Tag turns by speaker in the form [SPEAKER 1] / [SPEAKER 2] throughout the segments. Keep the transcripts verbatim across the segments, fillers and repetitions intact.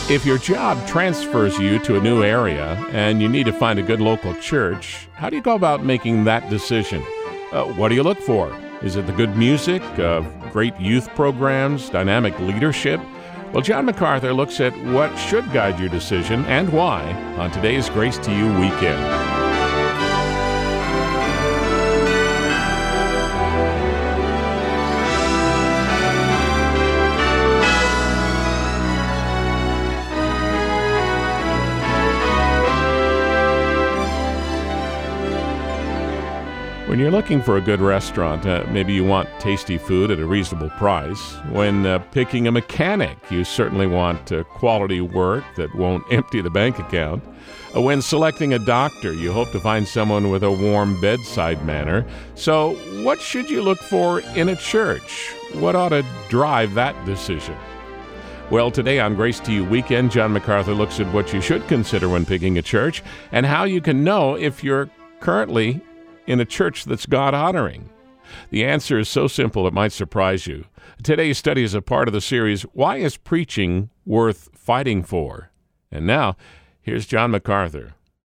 [SPEAKER 1] If your job transfers you to a new area and you need to find a good local church, how do you go about making that decision? Uh, what do you look for? Is it the good music, uh, great youth programs, dynamic leadership? Well, John MacArthur looks at what should guide your decision and why on today's Grace to You Weekend. When you're looking for a good restaurant, uh, maybe you want tasty food at a reasonable price. When uh, picking a mechanic, you certainly want uh, quality work that won't empty the bank account. Uh, when selecting a doctor, you hope to find someone with a warm bedside manner. So what should you look for in a church? What ought to drive that decision? Well, today on Grace to You Weekend, John MacArthur looks at what you should consider when picking a church and how you can know if you're currently in a church that's God-honoring. The answer is so simple it might surprise you. Today's study is a part of the series, Why is Preaching Worth Fighting For? And now, here's John MacArthur.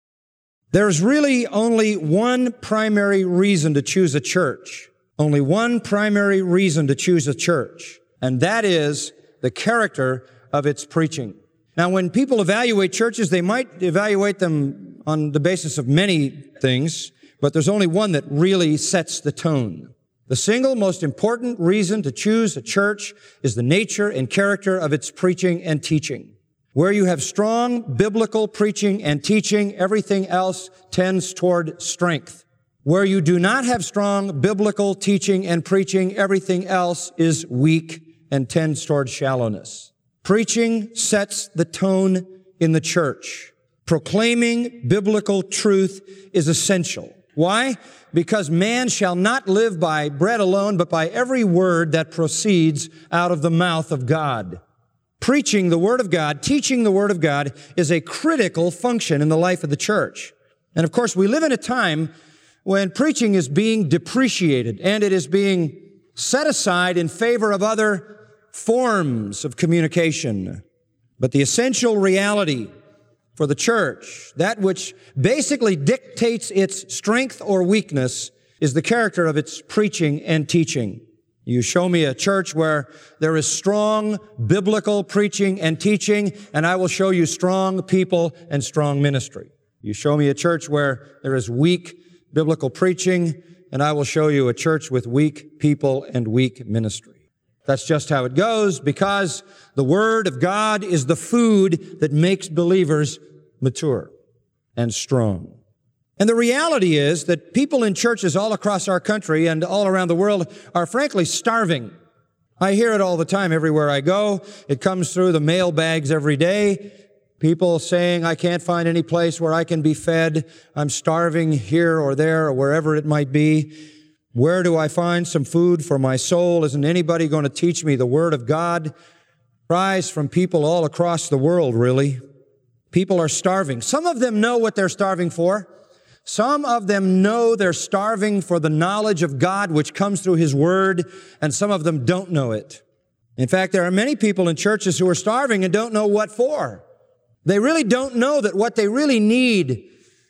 [SPEAKER 2] There's really only one primary reason to choose a church. Only one primary reason to choose a church, and that is the character of its preaching. Now, when people evaluate churches, they might evaluate them on the basis of many things, but there's only one that really sets the tone. The single most important reason to choose a church is the nature and character of its preaching and teaching. Where you have strong biblical preaching and teaching, everything else tends toward strength. Where you do not have strong biblical teaching and preaching, everything else is weak and tends toward shallowness. Preaching sets the tone in the church. Proclaiming biblical truth is essential. Why? Because man shall not live by bread alone, but by every word that proceeds out of the mouth of God. Preaching the Word of God, teaching the Word of God is a critical function in the life of the church. And of course, we live in a time when preaching is being depreciated and it is being set aside in favor of other forms of communication. But the essential reality for the church, that which basically dictates its strength or weakness, is the character of its preaching and teaching. You show me a church where there is strong biblical preaching and teaching, and I will show you strong people and strong ministry. You show me a church where there is weak biblical preaching, and I will show you a church with weak people and weak ministry. That's just how it goes, because the Word of God is the food that makes believers mature and strong. And the reality is that people in churches all across our country and all around the world are frankly starving. I hear it all the time everywhere I go. It comes through the mail bags every day. People saying, I can't find any place where I can be fed. I'm starving here or there or wherever it might be. Where do I find some food for my soul? Isn't anybody going to teach me the Word of God? Cries from people all across the world, really. People are starving. Some of them know what they're starving for. Some of them know they're starving for the knowledge of God which comes through His Word, and some of them don't know it. In fact, there are many people in churches who are starving and don't know what for. They really don't know that what they really need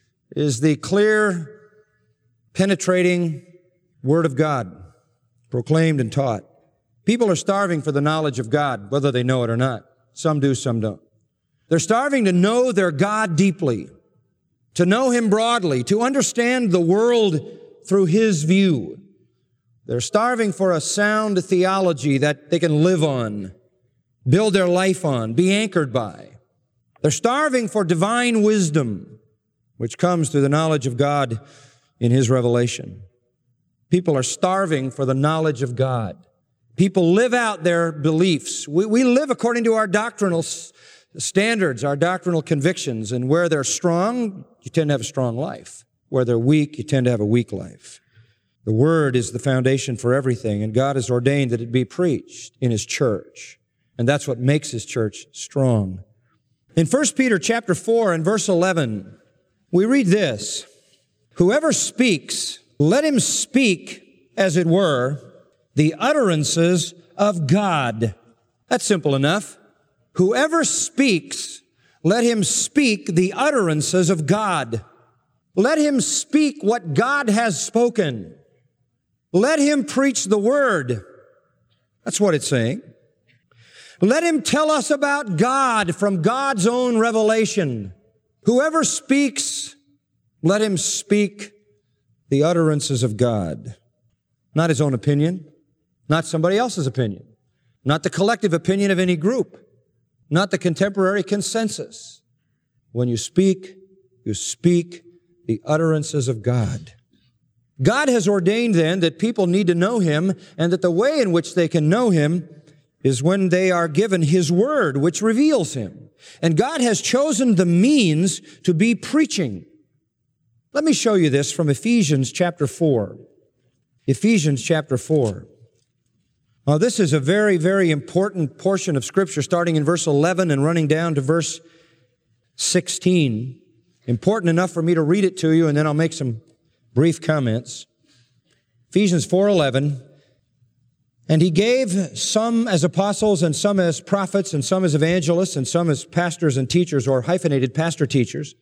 [SPEAKER 2] is the clear, penetrating Word of God, proclaimed and taught. People are starving for the knowledge of God, whether they know it or not. Some do, some don't. They're starving to know their God deeply, to know Him broadly, to understand the world through His view. They're starving for a sound theology that they can live on, build their life on, be anchored by. They're starving for divine wisdom, which comes through the knowledge of God in His revelation. People are starving for the knowledge of God. People live out their beliefs. We, we live according to our doctrinal s- standards, our doctrinal convictions, and where they're strong, you tend to have a strong life. Where they're weak, you tend to have a weak life. The Word is the foundation for everything, and God has ordained that it be preached in His church. And that's what makes His church strong. In First Peter chapter four and verse eleven, we read this, "Whoever speaks, let him speak, as it were, the utterances of God." That's simple enough. Whoever speaks, let him speak the utterances of God. Let him speak what God has spoken. Let him preach the word. That's what it's saying. Let him tell us about God from God's own revelation. Whoever speaks, let him speak the utterances of God. Not his own opinion, not somebody else's opinion, not the collective opinion of any group, not the contemporary consensus. When you speak, you speak the utterances of God. God has ordained then that people need to know Him, and that the way in which they can know Him is when they are given His Word, which reveals Him. And God has chosen the means to be preaching. Let me show you this from Ephesians chapter four. Ephesians chapter four. Now, this is a very, very important portion of Scripture, starting in verse eleven and running down to verse sixteen. Important enough for me to read it to you, and then I'll make some brief comments. Ephesians four eleven. And He gave some as apostles, and some as prophets, and some as evangelists, and some as pastors and teachers, or hyphenated pastor teachers,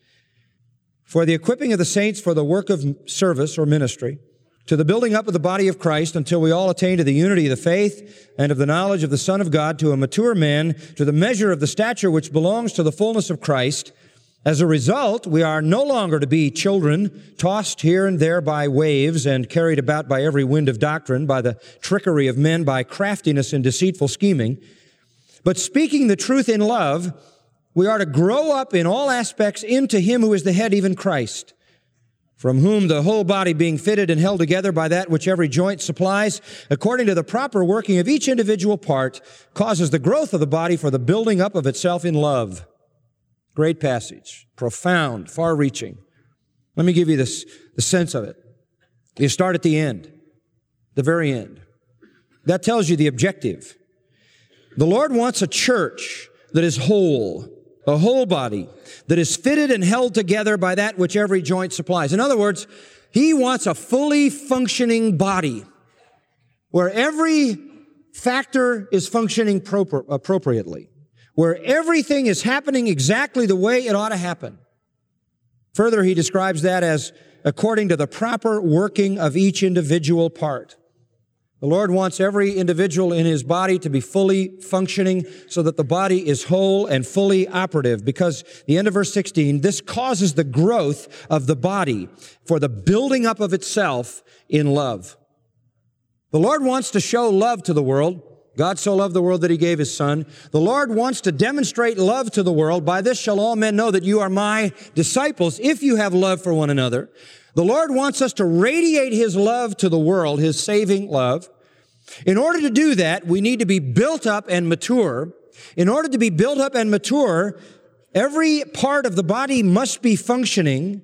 [SPEAKER 2] for the equipping of the saints for the work of service or ministry, to the building up of the body of Christ, until we all attain to the unity of the faith and of the knowledge of the Son of God, to a mature man, to the measure of the stature which belongs to the fullness of Christ. As a result, we are no longer to be children, tossed here and there by waves and carried about by every wind of doctrine, by the trickery of men, by craftiness and deceitful scheming. But speaking the truth in love, we are to grow up in all aspects into Him who is the head, even Christ, from whom the whole body being fitted and held together by that which every joint supplies, according to the proper working of each individual part, causes the growth of the body for the building up of itself in love. Great passage, profound, far-reaching. Let me give you this, the sense of it. You start at the end, the very end. That tells you the objective. The Lord wants a church that is whole, a whole body, that is fitted and held together by that which every joint supplies. In other words, He wants a fully functioning body where every factor is functioning propri- appropriately, where everything is happening exactly the way it ought to happen. Further, He describes that as according to the proper working of each individual part. The Lord wants every individual in His body to be fully functioning so that the body is whole and fully operative, because the end of verse sixteen, this causes the growth of the body for the building up of itself in love. The Lord wants to show love to the world. God so loved the world that He gave His Son. The Lord wants to demonstrate love to the world. By this shall all men know that you are my disciples, if you have love for one another. The Lord wants us to radiate His love to the world, His saving love. In order to do that, we need to be built up and mature. In order to be built up and mature, every part of the body must be functioning.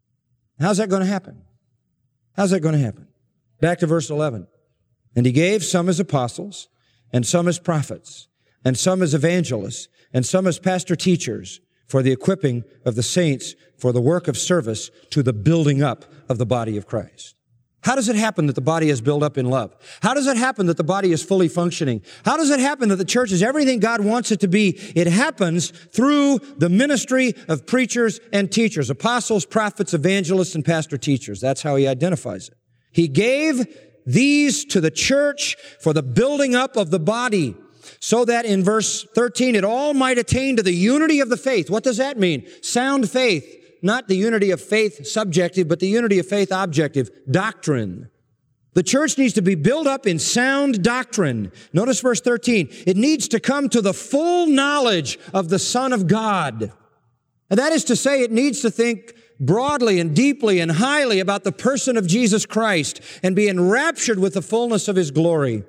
[SPEAKER 2] How's that going to happen? How's that going to happen? Back to verse eleven. And He gave some as apostles, and some as prophets, and some as evangelists, and some as pastor teachers, for the equipping of the saints for the work of service to the building up of the body of Christ. How does it happen that the body is built up in love? How does it happen that the body is fully functioning? How does it happen that the church is everything God wants it to be? It happens through the ministry of preachers and teachers, apostles, prophets, evangelists, and pastor teachers. That's how He identifies it. He gave these to the church for the building up of the body, so that in verse thirteen, it all might attain to the unity of the faith. What does that mean? Sound faith, not the unity of faith subjective, but the unity of faith objective, doctrine. The church needs to be built up in sound doctrine. Notice verse thirteen. It needs to come to the full knowledge of the Son of God. And that is to say, it needs to think broadly and deeply and highly about the person of Jesus Christ and be enraptured with the fullness of His glory.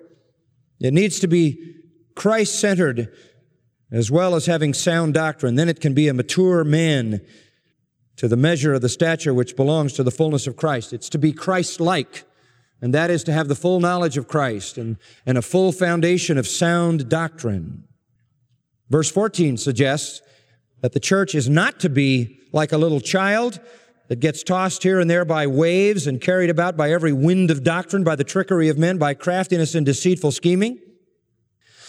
[SPEAKER 2] It needs to be Christ-centered as well as having sound doctrine. Then it can be a mature man to the measure of the stature which belongs to the fullness of Christ. It's to be Christ-like, and that is to have the full knowledge of Christ and, and a full foundation of sound doctrine. Verse fourteen suggests that the church is not to be like a little child that gets tossed here and there by waves and carried about by every wind of doctrine, by the trickery of men, by craftiness and deceitful scheming.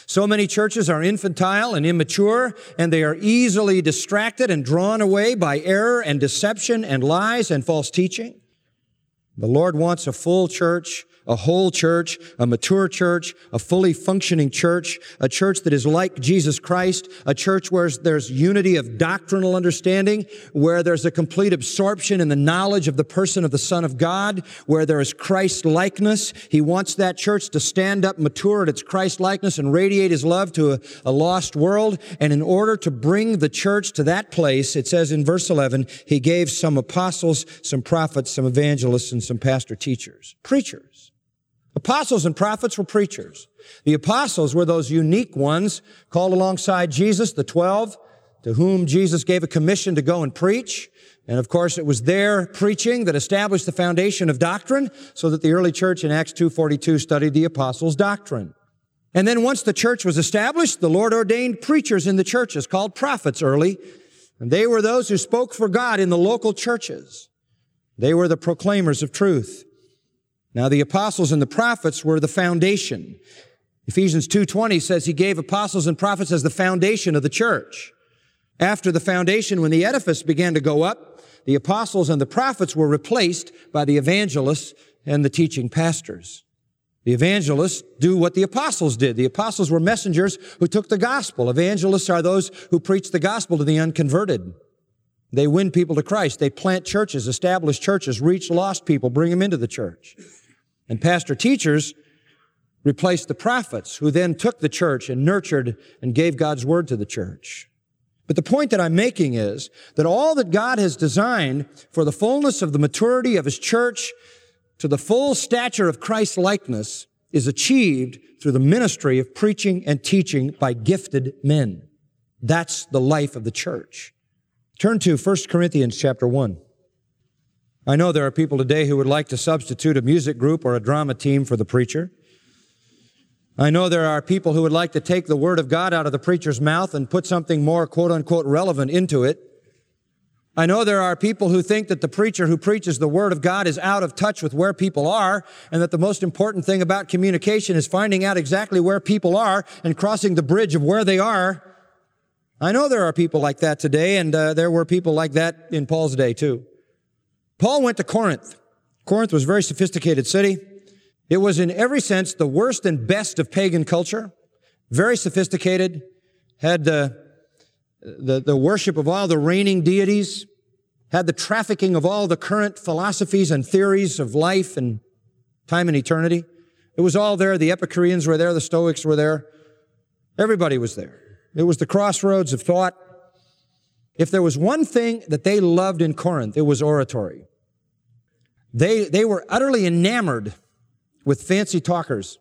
[SPEAKER 2] So many churches are infantile and immature, and they are easily distracted and drawn away by error and deception and lies and false teaching. The Lord wants a full church, a whole church, a mature church, a fully functioning church, a church that is like Jesus Christ, a church where there's unity of doctrinal understanding, where there's a complete absorption in the knowledge of the person of the Son of God, where there is Christ-likeness. He wants that church to stand up mature at its Christ-likeness and radiate His love to a, a lost world. And in order to bring the church to that place, it says in verse eleven, He gave some apostles, some prophets, some evangelists, and some pastor teachers. Preachers. Apostles and prophets were preachers. The apostles were those unique ones called alongside Jesus, the twelve, to whom Jesus gave a commission to go and preach. And of course, it was their preaching that established the foundation of doctrine, so that the early church in Acts two forty-two studied the apostles' doctrine. And then once the church was established, the Lord ordained preachers in the churches called prophets early. And they were those who spoke for God in the local churches. They were the proclaimers of truth. Now, the apostles and the prophets were the foundation. Ephesians two twenty says He gave apostles and prophets as the foundation of the church. After the foundation, when the edifice began to go up, the apostles and the prophets were replaced by the evangelists and the teaching pastors. The evangelists do what the apostles did. The apostles were messengers who took the gospel. Evangelists are those who preach the gospel to the unconverted. They win people to Christ. They plant churches, establish churches, reach lost people, bring them into the church. And pastor teachers replaced the prophets, who then took the church and nurtured and gave God's word to the church. But the point that I'm making is that all that God has designed for the fullness of the maturity of His church to the full stature of Christ's likeness is achieved through the ministry of preaching and teaching by gifted men. That's the life of the church. Turn to First Corinthians chapter one. I know there are people today who would like to substitute a music group or a drama team for the preacher. I know there are people who would like to take the Word of God out of the preacher's mouth and put something more quote-unquote relevant into it. I know there are people who think that the preacher who preaches the Word of God is out of touch with where people are, and that the most important thing about communication is finding out exactly where people are and crossing the bridge of where they are. I know there are people like that today, and uh, there were people like that in Paul's day too. Paul went to Corinth. Corinth was a very sophisticated city. It was in every sense the worst and best of pagan culture. Very sophisticated, had uh, the, the worship of all the reigning deities, had the trafficking of all the current philosophies and theories of life and time and eternity. It was all there. The Epicureans were there. The Stoics were there. Everybody was there. It was the crossroads of thought. If there was one thing that they loved in Corinth, it was oratory. They, they were utterly enamored with fancy talkers.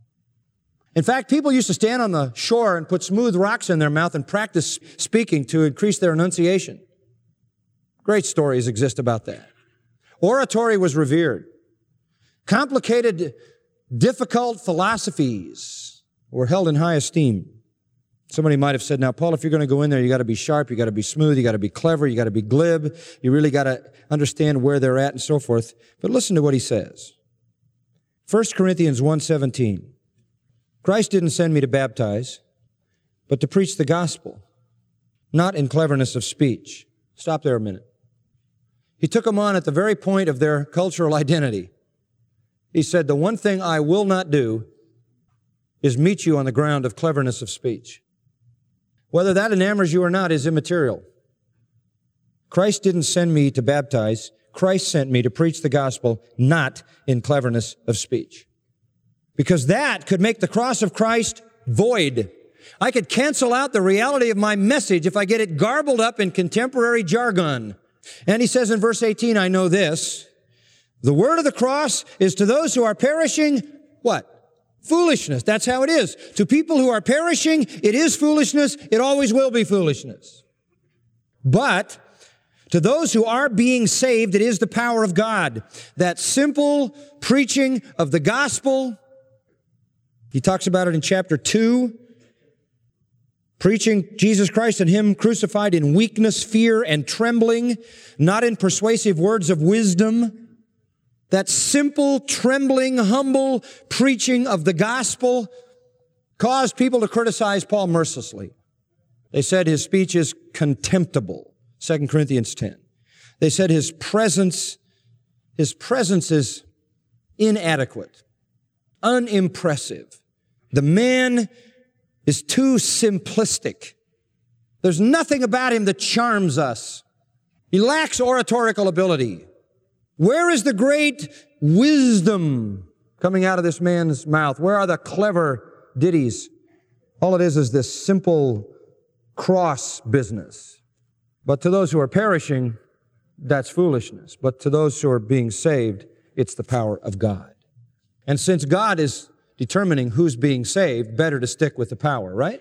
[SPEAKER 2] In fact, people used to stand on the shore and put smooth rocks in their mouth and practice speaking to increase their enunciation. Great stories exist about that. Oratory was revered. Complicated, difficult philosophies were held in high esteem. Somebody might have said, now, Paul, if you're going to go in there, you got to be sharp, you got to be smooth, you got to be clever, you got to be glib, you really got to understand where they're at and so forth. But listen to what he says. First Corinthians one seventeen. Christ didn't send me to baptize, but to preach the gospel, not in cleverness of speech. Stop there a minute. He took them on at the very point of their cultural identity. He said, the one thing I will not do is meet you on the ground of cleverness of speech. Whether that enamors you or not is immaterial. Christ didn't send me to baptize. Christ sent me to preach the gospel, not in cleverness of speech. Because that could make the cross of Christ void. I could cancel out the reality of my message if I get it garbled up in contemporary jargon. And he says in verse eighteen, I know this, the word of the cross is to those who are perishing, what? Foolishness. That's how it is. To people who are perishing, it is foolishness. It always will be foolishness. But to those who are being saved, it is the power of God. That simple preaching of the gospel. He talks about it in chapter two. Preaching Jesus Christ and Him crucified in weakness, fear, and trembling, not in persuasive words of wisdom. That simple, trembling, humble preaching of the gospel caused people to criticize Paul mercilessly. They said his speech is contemptible, Second Corinthians ten. They said his presence, his presence is inadequate, unimpressive. The man is too simplistic. There's nothing about him that charms us. He lacks oratorical ability. Where is the great wisdom coming out of this man's mouth? Where are the clever ditties? All it is is this simple cross business. But to those who are perishing, that's foolishness. But to those who are being saved, it's the power of God. And since God is determining who's being saved, better to stick with the power, right?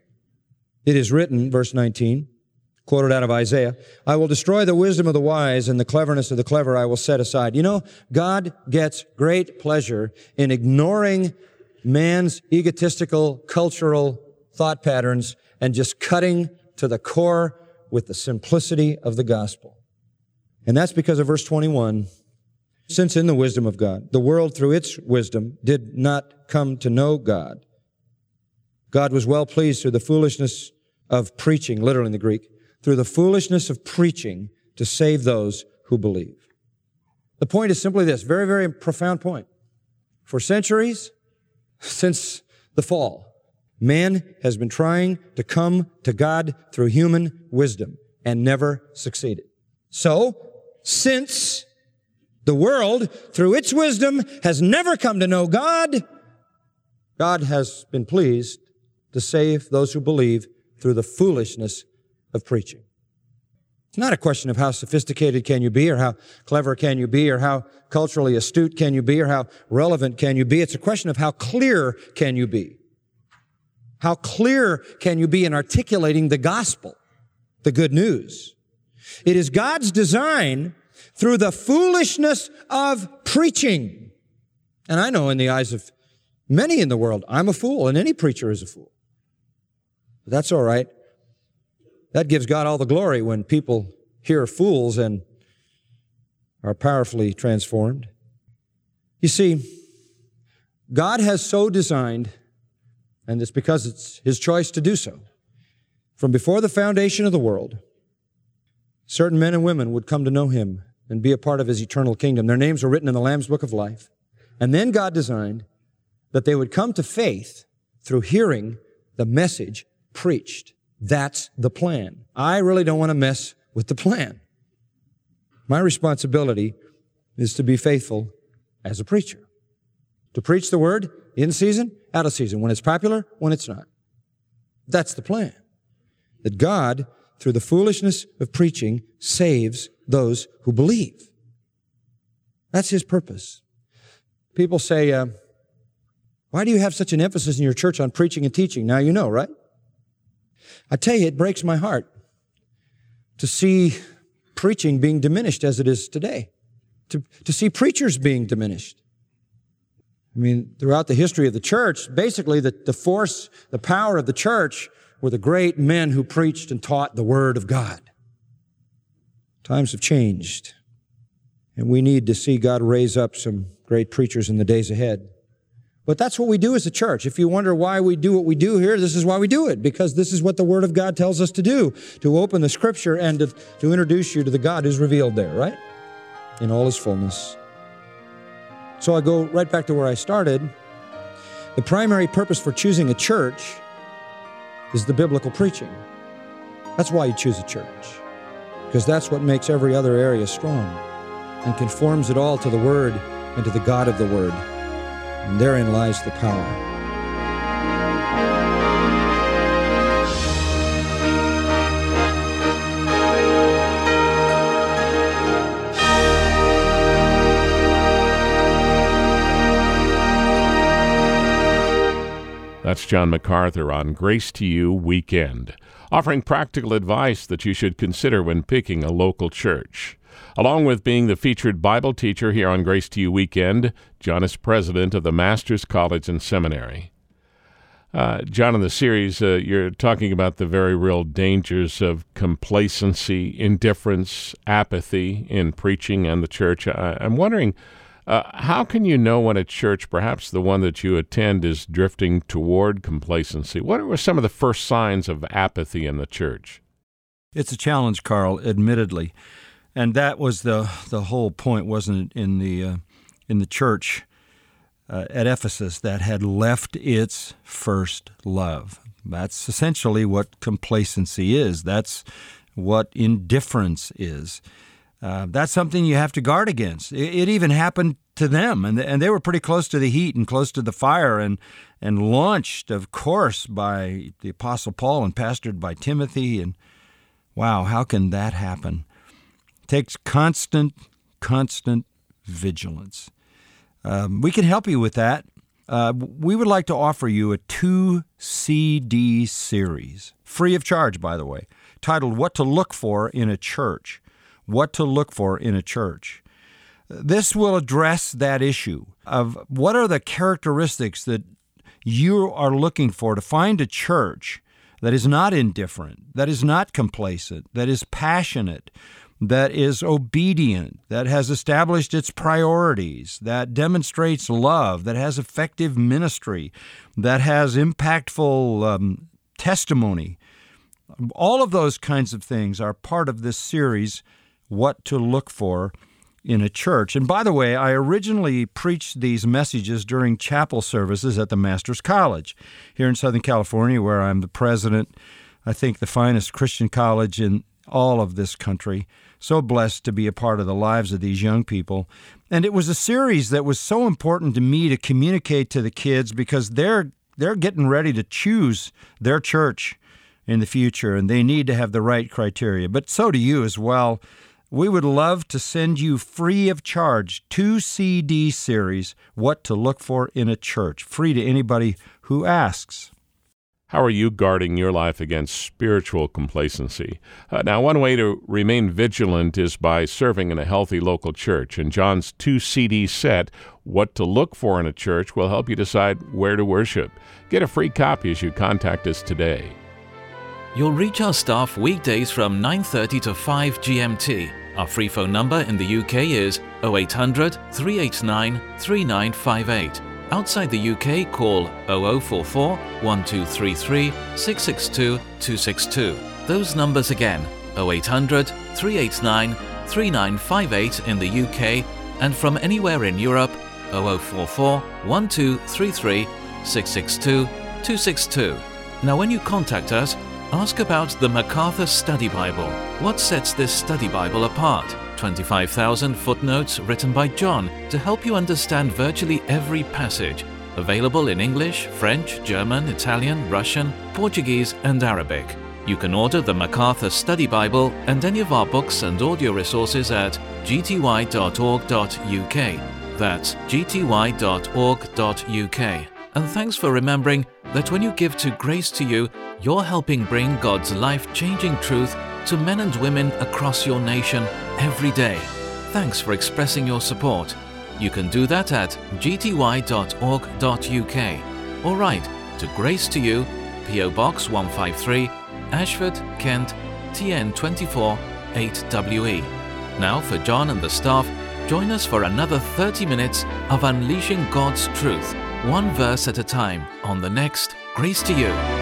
[SPEAKER 2] It is written, verse nineteen, quoted out of Isaiah, I will destroy the wisdom of the wise, and the cleverness of the clever I will set aside. You know, God gets great pleasure in ignoring man's egotistical, cultural thought patterns and just cutting to the core with the simplicity of the gospel. And that's because of verse twenty-one. Since in the wisdom of God, the world through its wisdom did not come to know God, God was well pleased through the foolishness of preaching, literally in the Greek, through the foolishness of preaching to save those who believe. The point is simply this, very, very profound point. For centuries, since the fall, man has been trying to come to God through human wisdom and never succeeded. So, since the world, through its wisdom, has never come to know God, God has been pleased to save those who believe through the foolishness of preaching. It's not a question of how sophisticated can you be, or how clever can you be, or how culturally astute can you be, or how relevant can you be. It's a question of how clear can you be. How clear can you be in articulating the gospel, the good news? It is God's design through the foolishness of preaching. And I know in the eyes of many in the world, I'm a fool, and any preacher is a fool. But that's all right. That gives God all the glory when people hear fools and are powerfully transformed. You see, God has so designed, and it's because it's His choice to do so, from before the foundation of the world, certain men and women would come to know Him and be a part of His eternal kingdom. Their names are written in the Lamb's Book of Life. And then God designed that they would come to faith through hearing the message preached. That's the plan. I really don't want to mess with the plan. My responsibility is to be faithful as a preacher. To preach the word in season, out of season, when it's popular, when it's not. That's the plan. That God, through the foolishness of preaching, saves those who believe. That's His purpose. People say, uh, why do you have such an emphasis in your church on preaching and teaching? Now you know, right? I tell you, it breaks my heart to see preaching being diminished as it is today, to, to see preachers being diminished. I mean, throughout the history of the church, basically the, the force, the power of the church were the great men who preached and taught the Word of God. Times have changed, and we need to see God raise up some great preachers in the days ahead. But that's what we do as a church. If you wonder why we do what we do here, this is why we do it, because this is what the Word of God tells us to do, to open the Scripture and to, to introduce you to the God who's revealed there, right? In all His fullness. So I go right back to where I started. The primary purpose for choosing a church is the biblical preaching. That's why you choose a church, because that's what makes every other area strong and conforms it all to the Word and to the God of the Word. And therein lies the power.
[SPEAKER 1] That's John MacArthur on Grace to You Weekend, offering practical advice that you should consider when picking a local church. Along with being the featured Bible teacher here on Grace to You Weekend, John is president of the Master's College and Seminary. Uh, John, in the series, uh, you're talking about the very real dangers of complacency, indifference, apathy in preaching and the church. I, I'm wondering, Uh, how can you know when a church, perhaps the one that you attend, is drifting toward complacency? What were some of the first signs of apathy in the church?
[SPEAKER 2] It's a challenge, Carl, admittedly. And that was the the whole point, wasn't it, in the, uh, in the church uh, at Ephesus that had left its first love. That's essentially what complacency is. That's what indifference is. Uh, that's something you have to guard against. It, it even happened to them, and and they were pretty close to the heat and close to the fire, and and launched, of course, by the Apostle Paul and pastored by Timothy. And wow, how can that happen? It takes constant, constant vigilance. Um, we can help you with that. Uh, we would like to offer you a two C D series, free of charge, by the way, titled What to Look For in a Church. What to Look For in a Church. This will address that issue of what are the characteristics that you are looking for to find a church that is not indifferent, that is not complacent, that is passionate, that is obedient, that has established its priorities, that demonstrates love, that has effective ministry, that has impactful um, testimony. All of those kinds of things are part of this series, What to Look For in a Church. And by the way, I originally preached these messages during chapel services at the Master's College here in Southern California, where I'm the president, I think the finest Christian college in all of this country. So blessed to be a part of the lives of these young people. And it was a series that was so important to me to communicate to the kids because they're they're getting ready to choose their church in the future, and they need to have the right criteria. But so do you as well. We would love to send you free of charge two C D series, What to Look For in a Church, free to anybody who asks.
[SPEAKER 1] How are you guarding your life against spiritual complacency? Uh, now, one way to remain vigilant is by serving in a healthy local church. And John's two C D set, What to Look For in a Church, will help you decide where to worship. Get a free copy as you contact us today.
[SPEAKER 3] You'll reach our staff weekdays from nine thirty to five G M T. Our free phone number in the U K is oh eight hundred, three eight nine, three nine five eight. Outside the U K, call oh oh four four, one two three three, six six two, two six two. Those numbers again, oh eight hundred, three eight nine, three nine five eight in the U K, and from anywhere in Europe, oh oh four four, one two three three, six six two, two six two. Now when you contact us, ask about the MacArthur Study Bible. What sets this study Bible apart? twenty-five thousand footnotes written by John to help you understand virtually every passage. Available in English, French, German, Italian, Russian, Portuguese, and Arabic. You can order the MacArthur Study Bible and any of our books and audio resources at g t y dot org dot u k. That's g t y dot org dot u k. And thanks for remembering that when you give to Grace to You, you're helping bring God's life-changing truth to men and women across your nation every day. Thanks for expressing your support. You can do that at g t y dot org dot u k or write to Grace to You, P O Box one five three, Ashford, Kent, T N two four eight W E. Now for John and the staff, join us for another thirty minutes of unleashing God's truth, one verse at a time, on the next Grace to You.